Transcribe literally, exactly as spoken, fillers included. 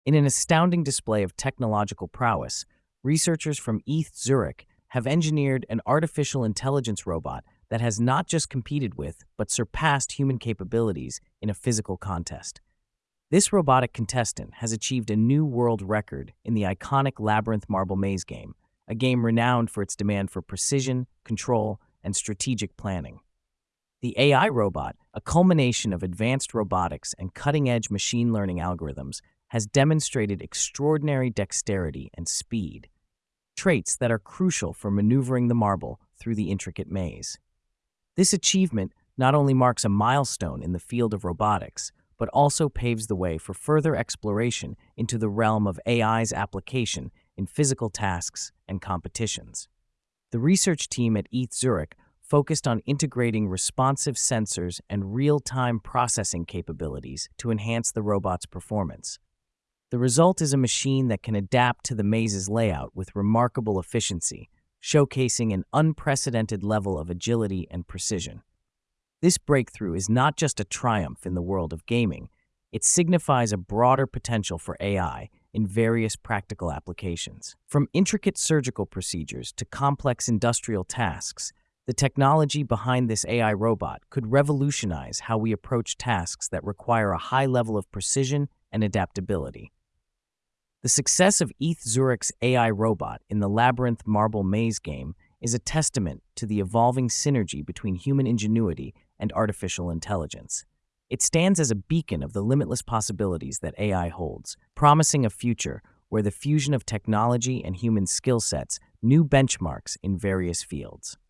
In an astounding display of technological prowess, researchers from E T H Zurich have engineered an artificial intelligence robot that has not just competed with, but surpassed human capabilities in a physical contest. This robotic contestant has achieved a new world record in the iconic Labyrinth Marble Maze game, a game renowned for its demand for precision, control, and strategic planning. The A I robot, a culmination of advanced robotics and cutting-edge machine learning algorithms, has demonstrated extraordinary dexterity and speed, traits that are crucial for maneuvering the marble through the intricate maze. This achievement not only marks a milestone in the field of robotics, but also paves the way for further exploration into the realm of A I's application in physical tasks and competitions. The research team at E T H Zurich focused on integrating responsive sensors and real-time processing capabilities to enhance the robot's performance. The result is a machine that can adapt to the maze's layout with remarkable efficiency, showcasing an unprecedented level of agility and precision. This breakthrough is not just a triumph in the world of gaming, it signifies a broader potential for A I in various practical applications. From intricate surgical procedures to complex industrial tasks, the technology behind this A I robot could revolutionize how we approach tasks that require a high level of precision and adaptability. The success of E T H Zurich's A I robot in the Labyrinth Marble Maze game is a testament to the evolving synergy between human ingenuity and artificial intelligence. It stands as a beacon of the limitless possibilities that A I holds, promising a future where the fusion of technology and human skill sets new benchmarks in various fields.